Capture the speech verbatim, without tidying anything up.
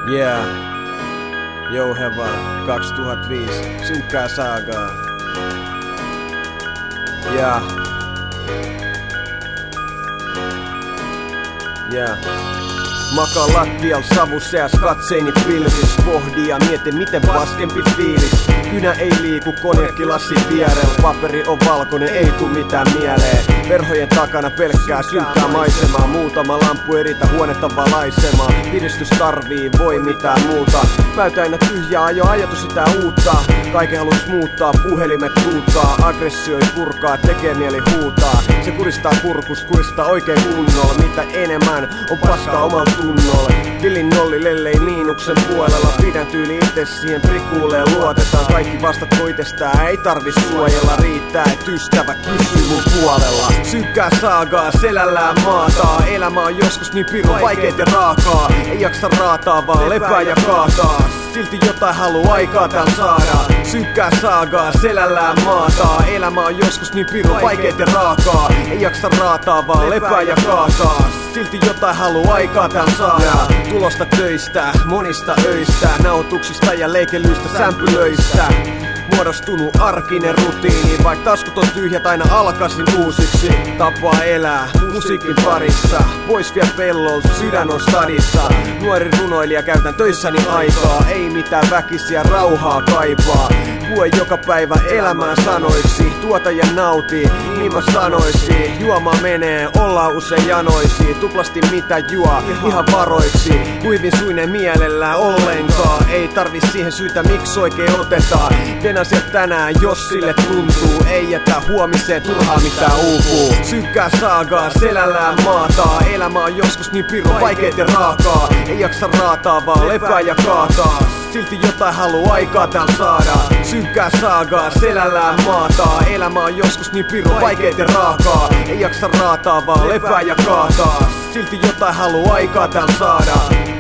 Yeah, Jouheva kaksituhattaviisi, synkkää saagaa. Yeah. Yeah. Makaan lattial savuseas katseini pilvis. Pohdi ja mieti miten paskempi fiilis. Kynä ei liiku konjakkilassi vierellä. Paperi on valkoinen, ei tuu mitään mieleen. Verhojen takana pelkkää synkkää maisemaa. Muutama lamppu eritä huonetta valaisemaan. Piristys tarvii, voi mitään muuta. Päy täynnä tyhjää, jo ajatus sitä uutta. Kaiken halus muuttaa, puhelimet tuuttaa. Aggressioi purkaa, tekee mieli huutaa. Se kuristaa kurkus, kuristaa oikein kunnolla. Mitä enemmän on paskaa omalla tunnolla. Tilin nolli lellei miinuksen puolella. Pidän tyyli itse siihen prikuuleen luotetaan. Kaikki vastatko itsestään, ei tarvis suojella. Riittää, et ystävä kysyy mun puolella. Synkkää saagaa, selällään maataa. Elämä on joskus niin pirun vaikeet ja raakaa. Ei jaksa raataa, vaan lepää ja kaataa. Silti jotain haluu aikaa täällä saada. Synkkää saagaa, selällään maataa. Elämä on joskus niin pirun vaikeet ja raakaa. Ei jaksa raataa, vaan lepää ja kaataa. Silti jotain haluu aikaa täällä saada. Tulosta töistä, monista öistä, nauhoituksista ja leikelyistä sämpylöistä. Muodostunut arkinen rutiini, vaik taskut on tyhjät aina alkaisin uusiksi. Tapaa elää musiikin parissa, pois vie pellolta, sydän on stadissa. Nuori runoilija, käytän töissäni aikaa, ei mitään väkisiä, rauhaa kaipaa. Pue joka päivä elämää sanoiksi, tuota ja nauti, niin mä sanoisin. Juoma menee, ollaan usein janoisi, tuplasti mitä juo, ihan varoiksi. Kuivin suinen mielellään ollenkaan, ei tarvi siihen syytä miksi oikein otetaan. Teen asiat tänään, jos sille tuntuu, ei jätä huomiseen turhaa mitään uupuu. Synkkää saagaa, selällään maataa, elämä on joskus niin pirun vaikeet ja raakaa. Ei jaksa raataa, vaan lepää ja kaataa. Silti jotain haluu aikaa täällä saada. Synkkää saagaa, selällään maataa. Elämä on joskus niin pirun vaikeet ja raakaa. Ei jaksa raataa, vaan lepää ja kaataa. Silti jotain haluu aikaa täällä saada.